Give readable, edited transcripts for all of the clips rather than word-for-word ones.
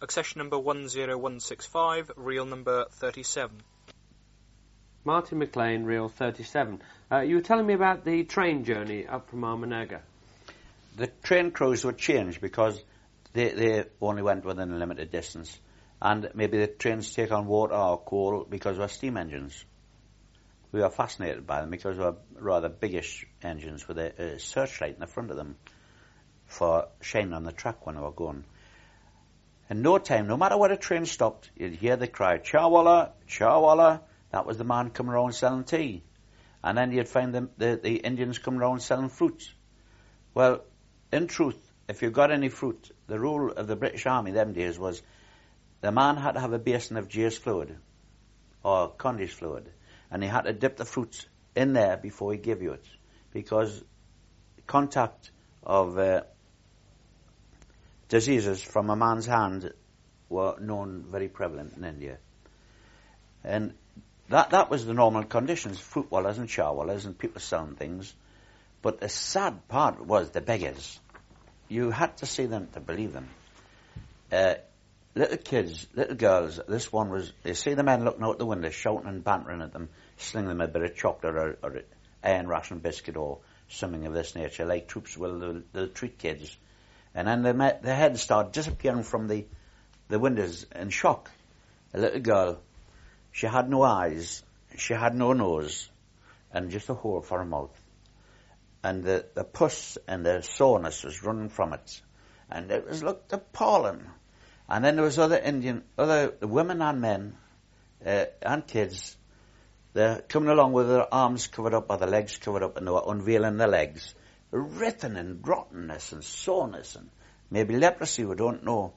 accession number 10165, reel number 37. Martin McLean, reel 37. You were telling me about the train journey up from Armanaga. The train crews would change because they only went within a limited distance. And maybe the trains take on water or coal because of steam engines. We were fascinated by them because they were rather biggish engines with a searchlight in the front of them for shining on the track when they were going. In no time, no matter where a train stopped, you'd hear the cry, "Chawala, Chawala." That was the man coming around selling tea. And then you'd find the Indians coming around selling fruit. Well, in truth, if you got any fruit, the rule of the British Army them days was the man had to have a basin of Jay's fluid or Condy's fluid, and he had to dip the fruit in there before he gave you it, because contact of diseases from a man's hand were known very prevalent in India. And that was the normal conditions, fruit wallahs and chawallahs and people selling things. But the sad part was the beggars. You had to see them to believe them. Little kids, little girls, this one was, you see the men looking out the window, shouting and bantering at them, slinging them a bit of chocolate or an iron ration biscuit or something of this nature, like troops will, they'll treat kids. And then the heads start disappearing from the windows in shock. A little girl, she had no eyes, she had no nose, and just a hole for her mouth. And the pus and the soreness was running from it. And it looked appalling. And then there was other women and men, and kids, they're coming along with their arms covered up or their legs covered up, and they were unveiling their legs. Written and rottenness and soreness and maybe leprosy, we don't know.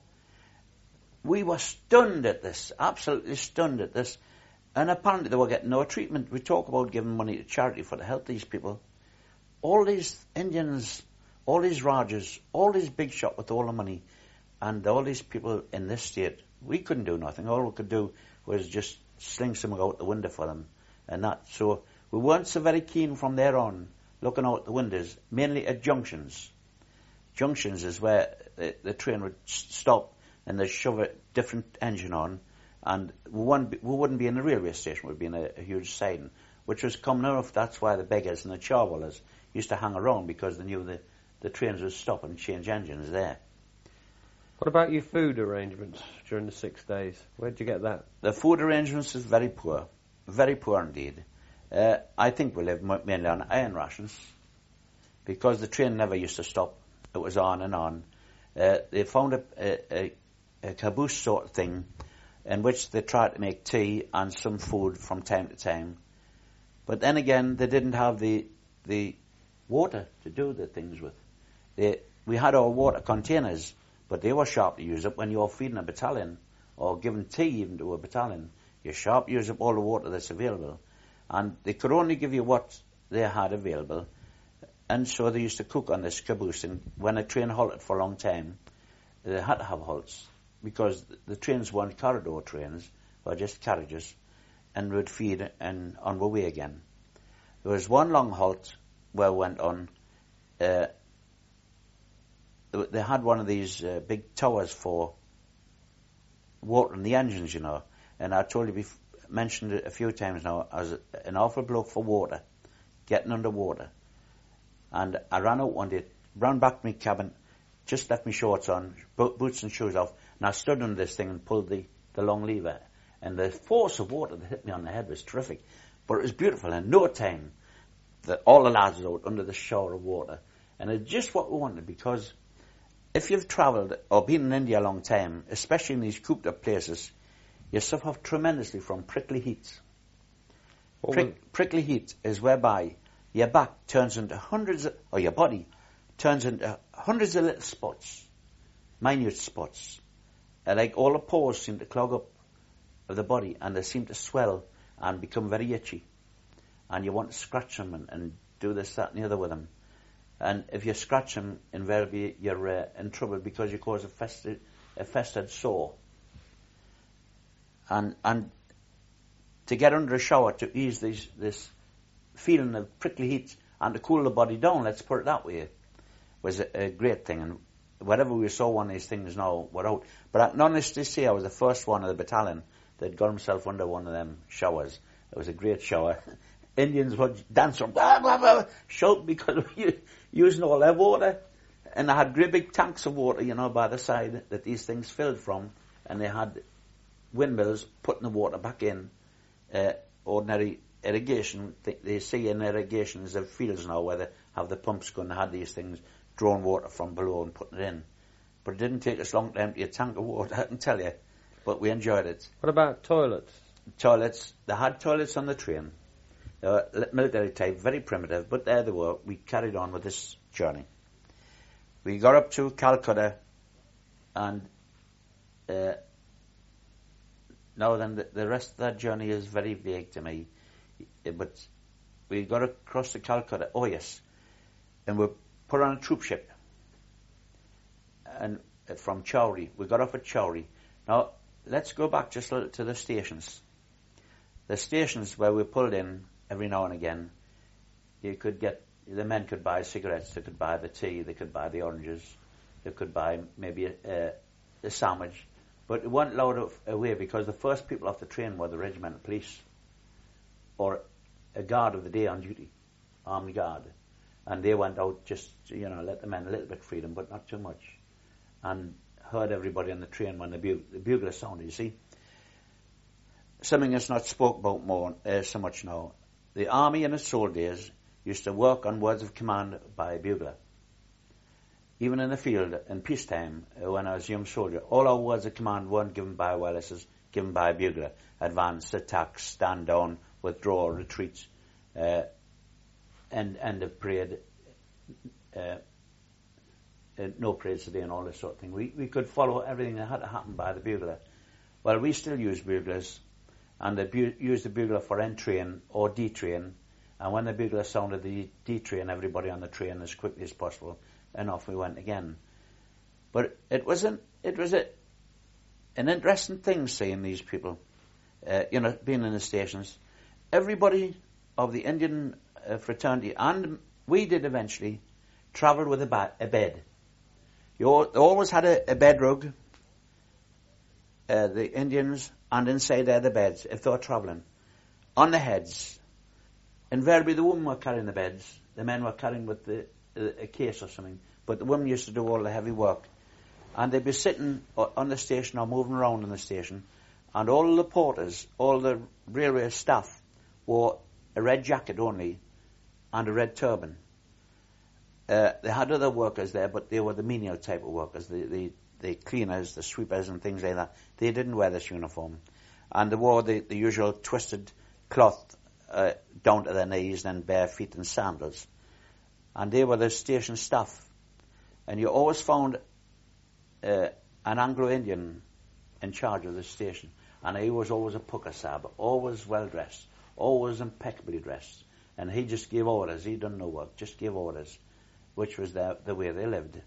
We were stunned at this, absolutely stunned at this. And apparently they were getting no treatment. We talk about giving money to charity for to help these people. All these Indians, all these Rajas, all these big shot with all the money, and all these people in this state, we couldn't do nothing. All we could do was just sling something out the window for them and that. So we weren't so very keen from there on looking out the windows, mainly at junctions. Junctions is where the train would stop and they'd shove a different engine on, and we wouldn't be in the railway station, we'd be in a huge siding, which was common enough. That's why the beggars and the chawallahs used to hang around, because they knew the trains would stop and change engines there. What about your food arrangements during the 6 days? Where'd you get that? The food arrangements is very poor indeed. I think we lived mainly on iron rations, because the train never used to stop. It was on and on. They found a caboose sort of thing in which they tried to make tea and some food from time to time. But then again, they didn't have the water to do the things with. We had our water containers, but they were sharp to use up when you're feeding a battalion or giving tea even to a battalion. You're sharp to use up all the water that's available. And they could only give you what they had available. And so they used to cook on this caboose. And when a train halted for a long time, they had to have halts, because the trains weren't corridor trains, or just carriages, and would feed and on the way again. There was one long halt where we went on. They had one of these big towers for watering the engines, you know. And I told you, mentioned it a few times now, as an awful bloke for water, getting underwater. And I ran out one day, ran back to my cabin, just left my shorts on, boots and shoes off, and I stood on this thing and pulled the long lever. And the force of water that hit me on the head was terrific. But it was beautiful. In no time, all the lads were out under the shower of water. And it's just what we wanted, because if you've travelled or been in India a long time, especially in these cooped up places, you suffer tremendously from prickly heat. Prickly heat is whereby your back turns into or your body turns into hundreds of little spots, minute spots. Like all the pores seem to clog up of the body, and they seem to swell and become very itchy. And you want to scratch them and do this, that and the other with them. And if you scratch them, invariably you're in trouble, because you cause a festered sore. And to get under a shower to ease this feeling of prickly heat and to cool the body down, let's put it that way, was a great thing. And wherever we saw one of these things now, we're out. But I can honestly say I was the first one of the battalion that got himself under one of them showers. It was a great shower. Indians would dance from, blah, blah, blah, shout because we were using all their water. And they had great big tanks of water, by the side that these things filled from. And they had windmills putting the water back in. Ordinary irrigation, they see in irrigations of fields now where they have the pumps going, they had these things drawing water from below and putting it in. But it didn't take us long to empty a tank of water, I can tell you. But we enjoyed it. What about toilets? Toilets. They had toilets on the train. They were military type, very primitive, but there they were. We carried on with this journey. We got up to Calcutta, and now then the rest of that journey is very vague to me. But we got across to Calcutta, oh yes, and we put on a troop ship. And from Chowri, we got off at Chowri. Now, let's go back just a little to the stations. The stations where we pulled in every now and again, the men could buy cigarettes, they could buy the tea, they could buy the oranges, they could buy maybe a sandwich, but it wasn't allowed away because the first people off the train were the regimental police or a guard of the day on duty, army guard, and they went out just let the men a little bit freedom, but not too much, and heard everybody on the train when the bugler sounded. You see, something that's not spoke about more so much now. The army in its old days used to work on words of command by a bugler. Even in the field, in peacetime, when I was a young soldier, all our words of command weren't given by wirelesses, given by a bugler. Advance, attack, stand down, withdraw, retreat, end of parade, no parade today and all this sort of thing. We could follow everything that had to happen by the bugler. Well, we still use buglers, and they use the bugler for entrain or detrain, and when the bugler sounded, the detrain everybody on the train as quickly as possible, and off we went again. But it was an interesting thing seeing these people, being in the stations. Everybody of the Indian fraternity, and we did eventually, travelled with a bed. You always had a bed rug, the Indians, and inside there the beds, if they were travelling. On the heads, invariably the women were carrying the beds, the men were carrying with a case or something, but the women used to do all the heavy work. And they'd be sitting on the station or moving around in the station, and all the porters, all the railway staff, wore a red jacket only and a red turban. They had other workers there, but they were the menial type of workers, the cleaners, the sweepers and things like that. They didn't wear this uniform. And they wore the usual twisted cloth down to their knees and bare feet and sandals. And they were the station staff. And you always found an Anglo-Indian in charge of the station. And he was always a pukka sahib, always well-dressed, always impeccably dressed. And he just gave orders. He done no work, just gave orders, which was the way they lived.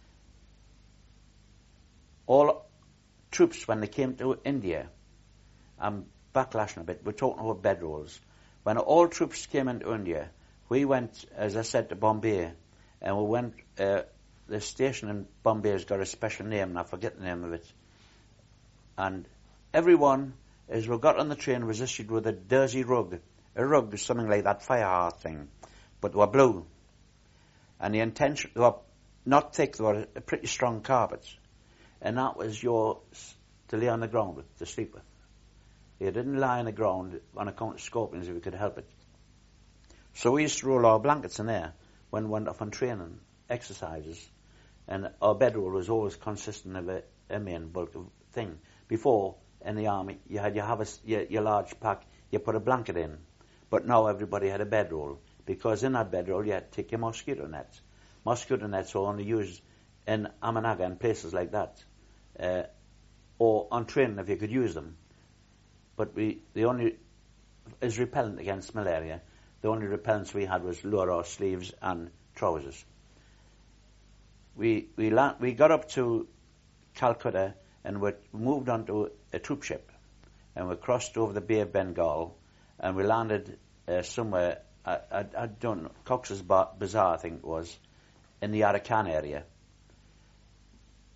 All troops, when they came to India, I'm backlashing a bit, we're talking about bedrolls. When all troops came into India, we went, as I said, to Bombay, and we went, the station in Bombay has got a special name, and I forget the name of it. And everyone, as we got on the train, was issued with a Jersey rug. A rug was something like that fire hearth thing, but they were blue. And the intention, they were not thick, they were a pretty strong carpets. And that was yours to lay on the ground with, to sleep with. You didn't lie on the ground on account of scorpions if you could help it. So we used to roll our blankets in there when we went off on training, exercises. And our bedroll was always consistent of a main bulk of thing. Before, in the army, you had your large pack, you put a blanket in. But now everybody had a bedroll, because in that bedroll you had to take your mosquito nets. Mosquito nets are only used in Amanaga and places like that. Or on training if you could use them. But the only, as repellent against malaria, the only repellents we had was lower sleeves and trousers. We got up to Calcutta and we moved on to a troop ship, and we crossed over the Bay of Bengal, and we landed somewhere, I don't know, Cox's Bazaar I think it was, in the Arakan area.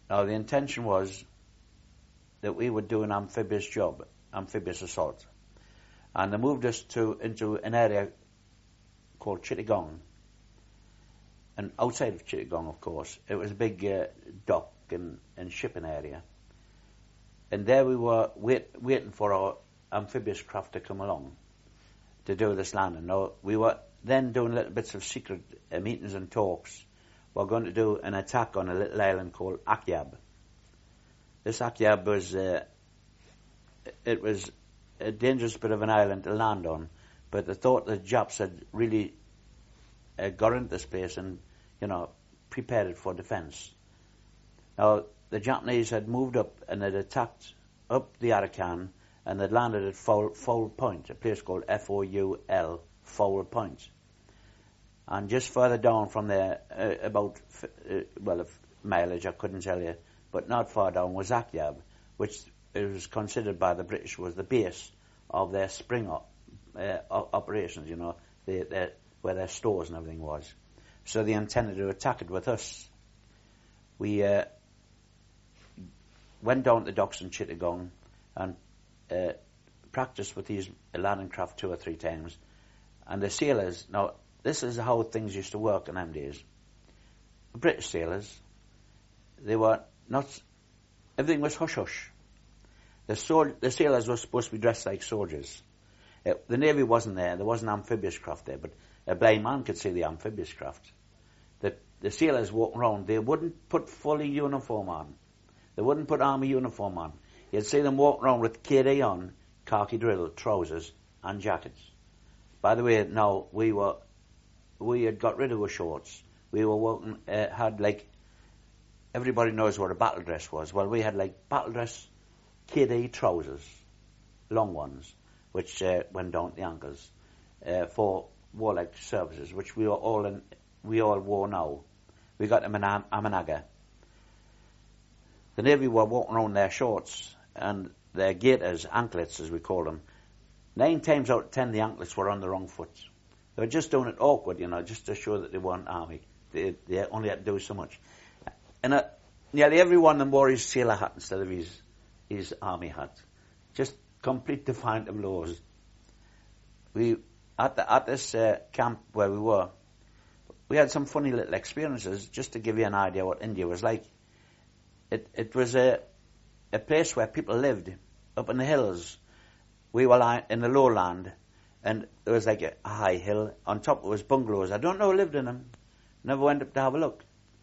Now, the intention was that we would do an amphibious job, amphibious assault. And they moved us into an area called Chittagong. And outside of Chittagong, of course, it was a big dock and shipping area. And there we were waiting for our amphibious craft to come along to do this landing. Now, we were then doing little bits of secret meetings and talks. We're going to do an attack on a little island called Akyab. This Akyab was, it was a dangerous bit of an island to land on, but they thought the Japs had really got into this place and, prepared it for defence. Now, the Japanese had moved up and had attacked up the Arakan, and they'd landed at Foul Point, a place called Foul, Foul Point. And just further down from there, about, mileage I couldn't tell you, but not far down was Akyab, which it was considered by the British was the base of their spring operations, where their stores and everything was. So they intended to attack it with us. We went down to the docks in Chittagong and practiced with these landing craft 2 or 3 times. And the sailors, now this is how things used to work in them days. The British sailors, they were not, everything was hush-hush. The sailors were supposed to be dressed like soldiers. The Navy wasn't there wasn't amphibious craft there, but a blind man could see the amphibious craft. The sailors walking around, they wouldn't put fully uniform on. They wouldn't put army uniform on. You'd see them walking around with KD on, khaki drill, trousers and jackets. By the way, now we had got rid of our shorts. We were walking, had like, everybody knows what a battle dress was. Well, we had like battle dress, KD trousers, long ones, which went down to the ankles, for warlike services, which we all wore now. We got them in Amanaga. The Navy were walking around their shorts and their gaiters, anklets as we call them. 9 times out of 10 the anklets were on the wrong foot. They were just doing it awkward, just to show that they weren't army. They only had to do so much. And nearly every one of them wore his sailor hat instead of his army hat. Just complete defiant of laws. We at this camp where we were, we had some funny little experiences just to give you an idea what India was like. It was a place where people lived up in the hills. We were in the lowland, and there was like a high hill. On top it was bungalows. I don't know who lived in them. Never went up to have a look.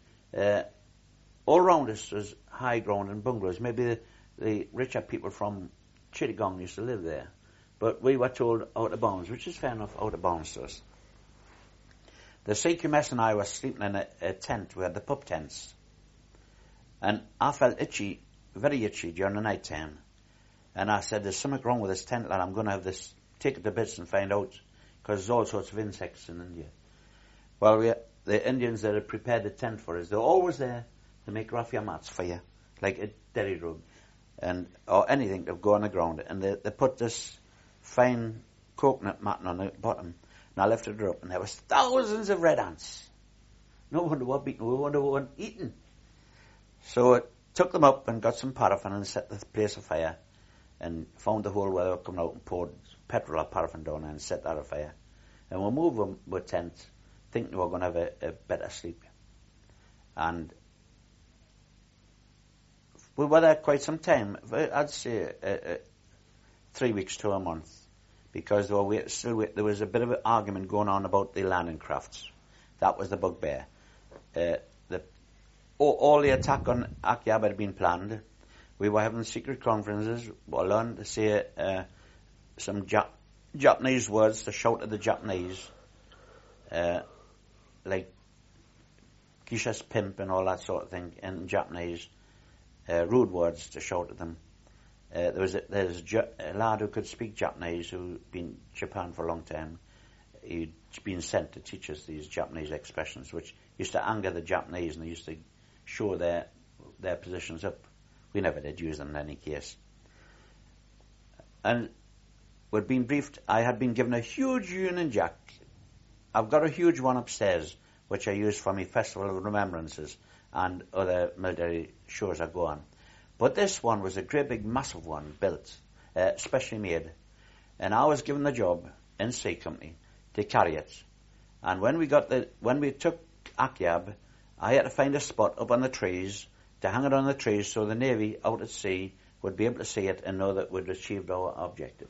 All around us was high ground and bungalows. Maybe the richer people from Chittagong used to live there. But we were told out of bounds, which is fair enough, out of bounds to us. The CQMS and I were sleeping in a tent. We had the pup tents. And I felt itchy, very itchy during the night time. And I said, there's something wrong with this tent, lad. I'm going to have this, take it to bits and find out. Because there's all sorts of insects in India. Well, the Indians that had prepared the tent for us, they're always there to make raffia mats for you, like a derry rug, or anything to go on the ground. And they put this fine coconut matting on the bottom. And I lifted it up, and there was thousands of red ants. No wonder what beaten, we wonder what weren't eaten. So I took them up and got some paraffin and set the place afire, and found the hole where they were coming out and poured petrol or paraffin down there and set that afire. And we'll move them with tent, thinking we were going to have a better sleep. And we were there quite some time. I'd say 3 weeks to a month, because there was a bit of an argument going on about the landing crafts. That was the bugbear. All the attack on Akyab had been planned. We were having secret conferences. We learned to say some Japanese words to shout at the Japanese, like Kisha's pimp and all that sort of thing in Japanese, rude words to shout at them. There's a lad who could speak Japanese who'd been in Japan for a long time. He'd been sent to teach us these Japanese expressions, which used to anger the Japanese, and they used to show their positions up. We never did use them in any case. And we'd been briefed. I had been given a huge Union Jack. I've got a huge one upstairs, which I use for my Festival of Remembrances. and other military shows that go on. But this one was a great big massive one built, specially made. And I was given the job in C Company to carry it. And when we took Akyab, I had to find a spot up on the trees to hang it on the trees so the Navy out at sea would be able to see it and know that we'd achieved our objective.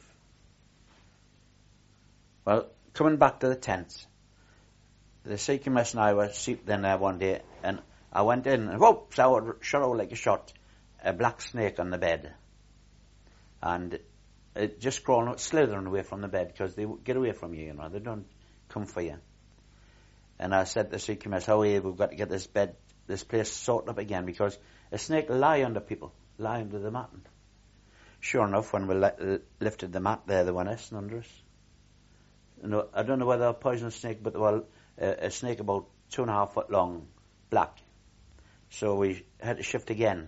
Well, coming back to the tent, the CQMS and I were seated in there one day, and I went in, and whoops, I would shot out like a shot, a black snake on the bed. And it just crawling, slithering away from the bed, because they get away from you, they don't come for you. And I said to the CQMS, "Howie, we've got to get this place sorted up again, because a snake will lie under people, lie under the matting." Sure enough, when we lifted the mat there were nesting under us. I don't know whether a poisonous snake, but a snake about 2.5 foot long, black. So we had to shift again.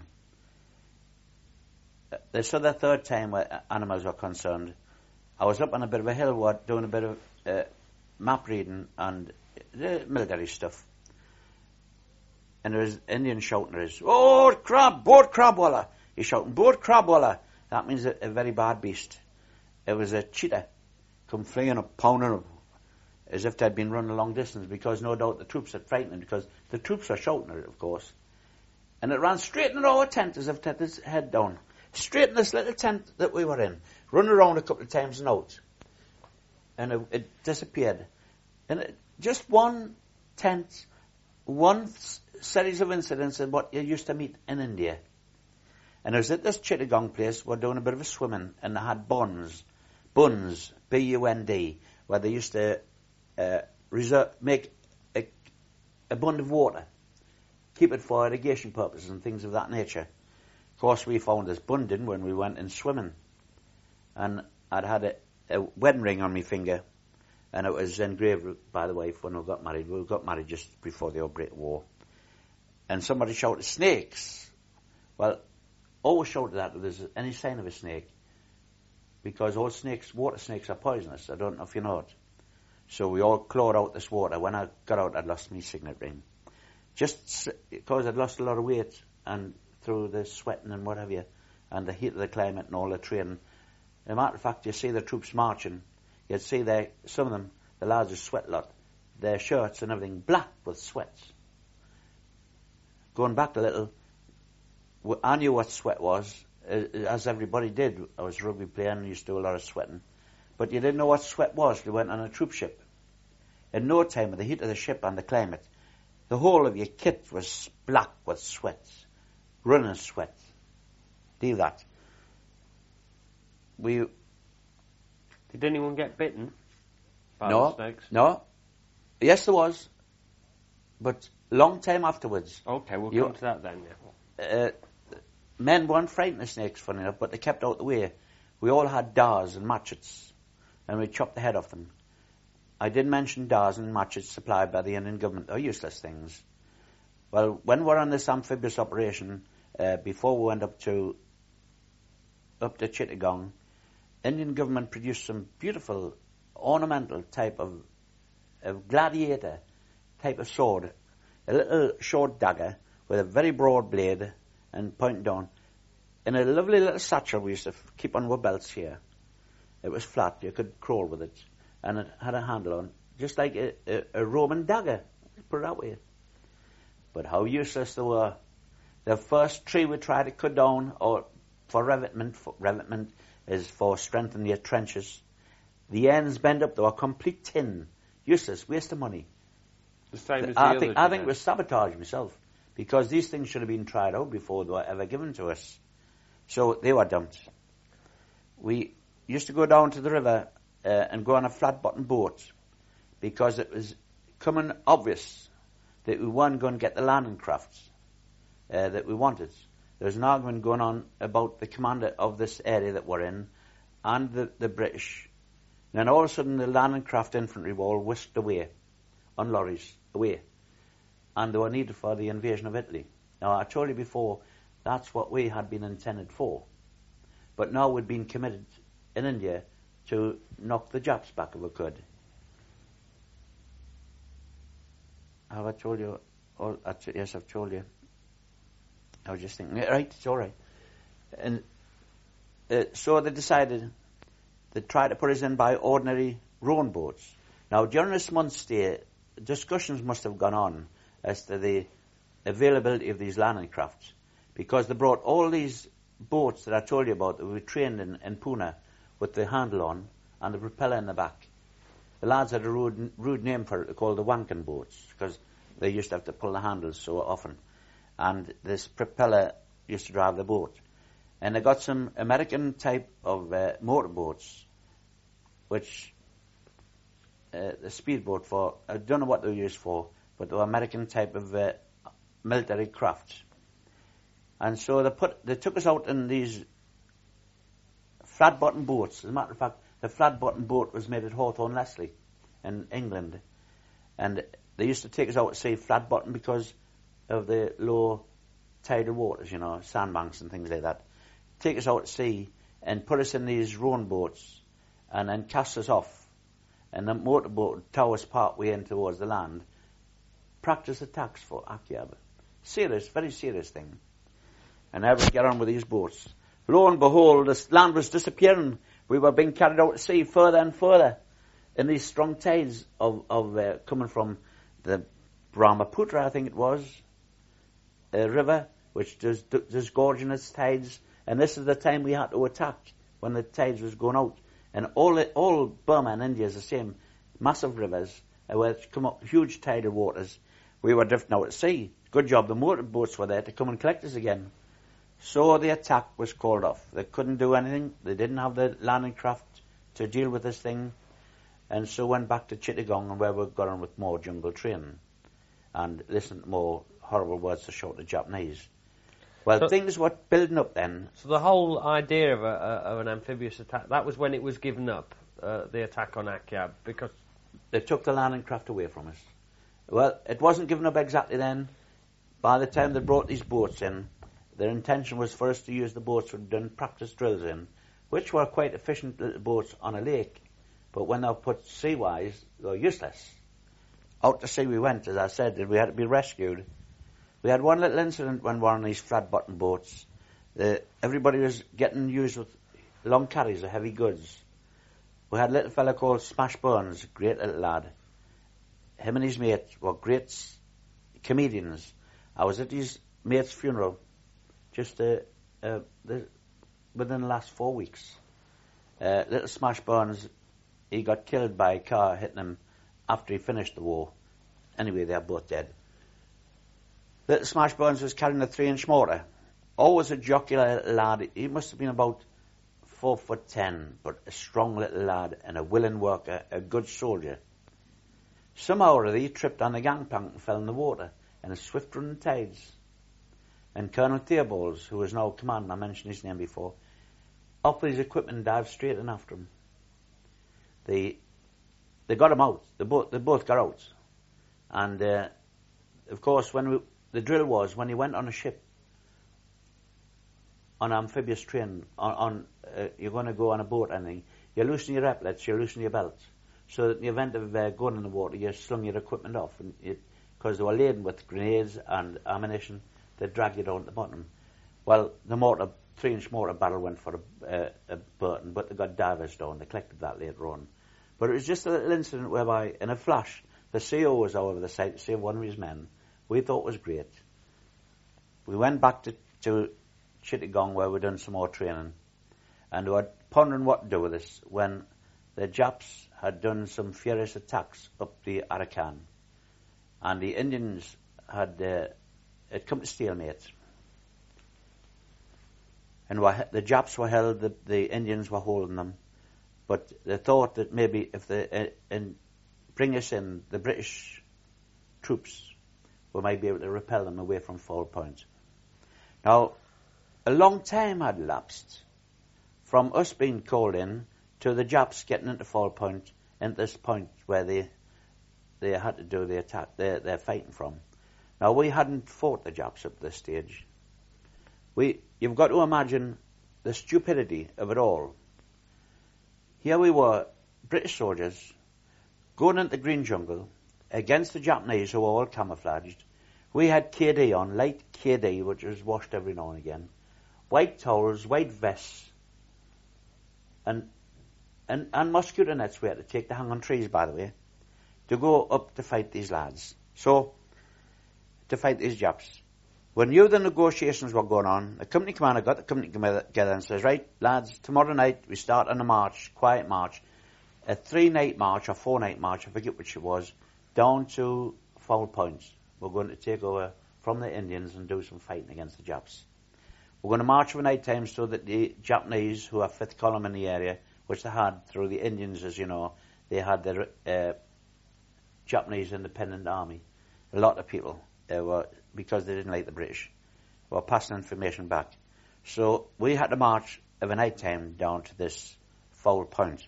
This other third time where animals were concerned, I was up on a bit of a hill doing a bit of map reading and military stuff. And there was Indian shouting at us, "Oh, board crabwalla!" He's shouting, "Board crabwalla!" That means a very bad beast. It was a cheetah come flinging up, pounding up, as if they'd been running a long distance, because no doubt the troops had frightened them, because the troops were shouting at it, of course. And it ran straight into our tent as if it had its head down. Straight in this little tent that we were in. Run around a couple of times and out. And it disappeared. And just one tent, one series of incidents of what you used to meet in India. And it was at this Chittagong place, we're doing a bit of a swimming, and they had buns, B-U-N-D, where they used to make a bund of water, keep it for irrigation purposes and things of that nature. Of course, we found this bun, didn't we, when we went in swimming. And I'd had a wedding ring on my finger, and it was engraved by the wife when we got married. We got married just before the outbreak of war. And somebody shouted, "Snakes!" Well, always shouted that if there's any sign of a snake, because all snakes, water snakes, are poisonous. I don't know if you know it. So we all clawed out this water. When I got out, I'd lost my signet ring. Just because I'd lost a lot of weight, and through the sweating and what have you, and the heat of the climate and all the training. As a matter of fact, you see the troops marching, you'd see some of them, the lads who sweat a lot, their shirts and everything black with sweats. Going back a little, I knew what sweat was, as everybody did. I was a rugby player and used to do a lot of sweating. But you didn't know what sweat was. We went on a troop ship. In no time, with the heat of the ship and the climate, the whole of your kit was black with sweats, running sweat. Deal that. Did anyone get bitten by No, the snakes? No. Yes, there was. But long time afterwards. Okay, we'll come to that then. Yeah. Men weren't frightened of snakes, funny enough, but they kept out the way. We all had dars and matchets, and we chopped the head off them. I did mention dars and matchets supplied by the Indian government. They're useless things. Well, when we were on this amphibious operation, before we went up to Chittagong, Indian government produced some beautiful ornamental type of gladiator type of sword, a little short dagger with a very broad blade and pointing down, in a lovely little satchel we used to keep on our belts here. It was flat, you could crawl with it, and it had a handle on, just like a Roman dagger, put it that way. But how useless they were. The first tree we tried to cut down, or for revetment is for strengthening your trenches. The ends bent up, they were complete tin, useless, waste of money. The same as I think it was sabotage myself, because these things should have been tried out before they were ever given to us. So they were dumped. We used to go down to the river and go on a flat-bottom boat, because it was coming obvious that we weren't going to get the landing crafts that we wanted. There was an argument going on about the commander of this area that we're in and the British. And then all of a sudden the landing craft infantry were all whisked away on lorries, away. And they were needed for the invasion of Italy. Now, I told you before, that's what we had been intended for. But now we'd been committed in India to knock the Japs back if we could. Have I told you? Yes, I've told you. I was just thinking, right, it's all right. And so they decided to try to put us in by ordinary rowing boats. Now, during this month's stay, discussions must have gone on as to the availability of these landing crafts, because they brought all these boats that I told you about that we trained in Pune with the handle on and the propeller in the back. The lads had a rude name for it, called the wanking boats, because they used to have to pull the handles so often. And this propeller used to drive the boat. And they got some American type of motorboats, which the speedboat for, I don't know what they were used for, but they were American type of military crafts. And so they took us out in these flat-bottom boats. As a matter of fact, the flat-bottom boat was made at Hawthorne Leslie in England. And they used to take us out to sea flat-bottom because of the low tidal waters, you know, sandbanks and things like that. Take us out to sea and put us in these rowing boats and then cast us off. And the motorboat would tow us part way in towards the land. Practice attacks for Akyab. Serious, very serious thing. And I would get on with these boats. Lo and behold, the land was disappearing. We were being carried out to sea further and further in these strong tides of coming from the Brahmaputra, I think it was, river, which does gorging its tides. And this is the time we had to attack, when the tides was going out. And all Burma and India is the same, massive rivers, where it's come up huge tidal waters. We were drifting out at sea. Good job the motorboats were there to come and collect us again. So the attack was called off. They couldn't do anything. They didn't have the landing craft to deal with this thing. And so went back to Chittagong, and where we got on with more jungle training and listened to more horrible words to shout at the Japanese. Well, so things were building up then. So the whole idea of an amphibious attack, that was when it was given up, the attack on Akyab, because they took the landing craft away from us. Well, it wasn't given up exactly then. By the time they brought these boats in, their intention was for us to use the boats we'd done practice drills in, which were quite efficient little boats on a lake. But when they were put seawise, they were useless. Out to sea we went, as I said, and we had to be rescued. We had one little incident when we were on these flat-bottom boats. Everybody was getting used with long carries of heavy goods. We had a little fella called Smash Burns, great little lad. Him and his mate were great comedians. I was at his mate's funeral just within the last 4 weeks. Little Smash Burns, he got killed by a car hitting him after he finished the war. Anyway, they're both dead. Little Smash Burns was carrying a 3-inch mortar. Always a jocular little lad. He must have been about 4'10", but a strong little lad and a willing worker, a good soldier. Somehow or other he tripped on the gangplank and fell in the water in the swift running tides. And Colonel Theobalds, who was now commanding, I mentioned his name before, off with his equipment and dived straight in after him. They got him out. They both got out. And of course, the drill was when he went on a ship, on an amphibious train, you're going to go on a boat, I think, you loosen your epaulets, you loosen your belts, so that in the event of going in the water, you slung your equipment off, because they were laden with grenades and ammunition, they'd drag you down to the bottom. Well, the 3-inch mortar barrel went for a Burton, but they got divers down. They collected that later on. But it was just a little incident whereby, in a flash, the CO was over the site to save one of his men. We thought it was great. We went back to Chittagong, where we'd done some more training, and we were pondering what to do with this when the Japs had done some furious attacks up the Arakan, and the Indians had come to stalemate. And the Japs were held, the Indians were holding them, but they thought that maybe if they bring us in, the British troops, we might be able to repel them away from Fall Point. Now, a long time had elapsed from us being called in to the Japs getting into Fall Point, into this point where they had to do the attack they're fighting from. Now, we hadn't fought the Japs up this stage. You've got to imagine the stupidity of it all. Here we were, British soldiers, going into the green jungle against the Japanese, who were all camouflaged. We had KD on, light KD, which was washed every now and again. White towels, white vests, and mosquito nets we had to take to hang on trees, by the way, to go up to fight these lads. So, to fight these Japs. When the negotiations were going on, the company commander got the company together and says, right, lads, tomorrow night we start on a march, quiet march, a 3-night march or 4-night march, I forget which it was, down to Foul Points. We're going to take over from the Indians and do some fighting against the Japs. We're going to march over night time so that the Japanese, who are fifth column in the area, which they had through the Indians, as you know, they had the Japanese Independent Army. A lot of people were, because they didn't like the British, were passing information back. So we had to march over night time down to this Foul Point.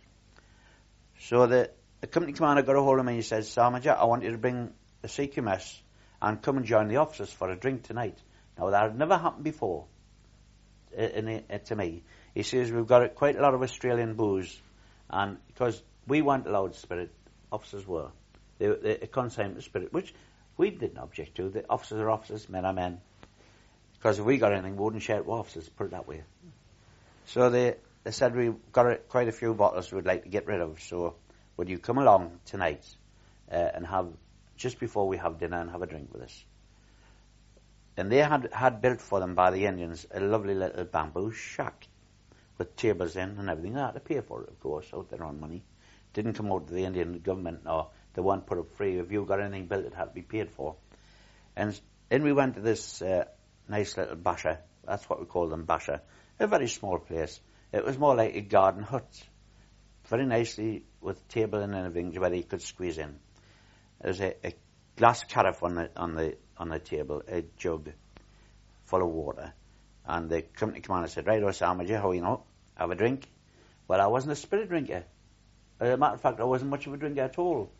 So the company commander got a hold of me and he said, Sarmaja, I want you to bring the CQMS and come and join the officers for a drink tonight. Now that had never happened before to me. He says, we've got quite a lot of Australian booze, and because we weren't allowed spirit, officers were. They consigned the spirit, which we didn't object to. The officers are officers, men are men. Because if we got anything, we wouldn't share it with officers, put it that way. So they said, we've got quite a few bottles we'd like to get rid of, so would you come along tonight and have, just before we have dinner, and have a drink with us? And they had built for them by the Indians a lovely little bamboo shack with tables in and everything. They had to pay for it, of course, out their own money. Didn't come out to the Indian government, or they weren't put up free. If you got anything built, it had to be paid for. And in we went to this nice little basha. That's what we call them, basha. A very small place. It was more like a garden hut. Very nicely with table and everything where you could squeeze in. There was a glass carafe on the table, a jug full of water. And the company commander said, right, Osamaji, how you know? Have a drink? Well, I wasn't a spirit drinker. As a matter of fact, I wasn't much of a drinker at all.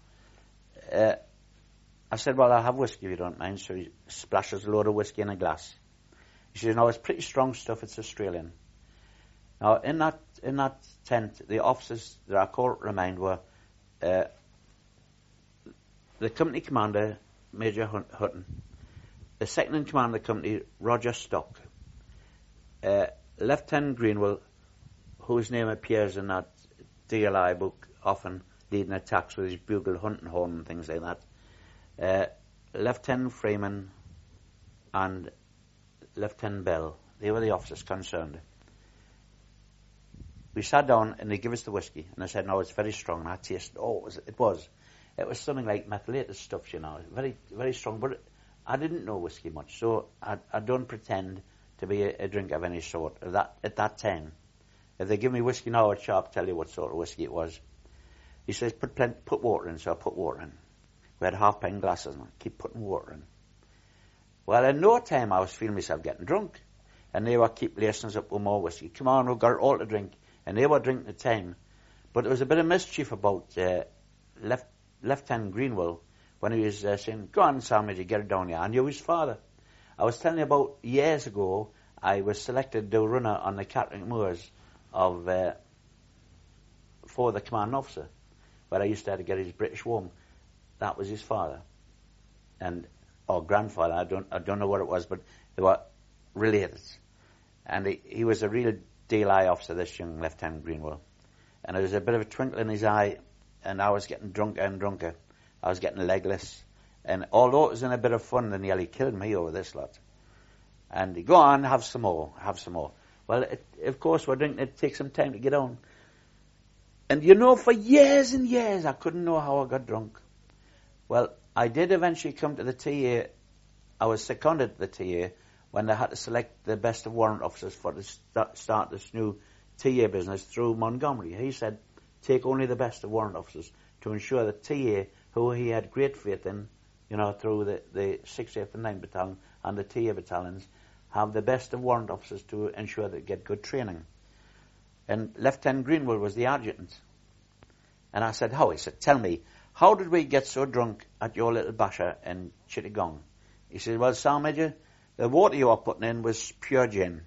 I said, well, I'll have whiskey if you don't mind. So he splashes a load of whiskey in a glass. He says, no, it's pretty strong stuff, it's Australian. Now, in that tent, the officers that I call to remind were the company commander, Major Hutton, the second in command of the company, Roger Stock, Lieutenant Greenwell, whose name appears in that DLI book often, leading attacks with his bugle hunting horn and things like that, Lieutenant Freeman and Lieutenant Bell. They were the officers concerned. We sat down and they gave us the whiskey, and I said, no, it's very strong. And I tasted, it was something like methylated stuff, you know, very, very strong. But I didn't know whiskey much, so I don't pretend to be a drinker of any sort at that time. If they give me whiskey now, I'd sharp tell you what sort of whiskey it was. He says, put water in, so I put water in. We had half-pint glasses, and I keep putting water in. Well, in no time, I was feeling myself getting drunk. And they were keep lacing us up with more whiskey. Come on, we've got it all to drink. And they were drinking at the time. But there was a bit of mischief about Lieutenant Greenwell when he was saying, go on, Sam, you get it down here. I knew his father. I was telling you about years ago, I was selected to runner on the Catterick Moors for the commanding officer, where I used to have to get his British woman. That was his father. Or grandfather, I don't know what it was, but they were related. And he was a real DLI officer, this young Lieutenant Greenwell. And there was a bit of a twinkle in his eye, and I was getting drunker and drunker. I was getting legless. And although it was in a bit of fun, they nearly killed me over this lot. And he go on, have some more. Well, of course, we're drinking, it takes some time to get on. And you know, for years and years, I couldn't know how I got drunk. Well, I did eventually come to the TA. I was seconded to the TA when they had to select the best of warrant officers for to start this new TA business through Montgomery. He said, take only the best of warrant officers to ensure that TA, who he had great faith in, you know, through the 6th, 8th and 9th battalion and the TA battalions, have the best of warrant officers to ensure they get good training. And Lieutenant Greenwell was the adjutant. And I said, how? He said, tell me, how did we get so drunk at your little basha in Chittagong? He said, well, Sir Major, the water you were putting in was pure gin.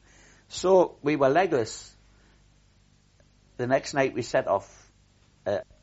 So we were legless. The next night we set off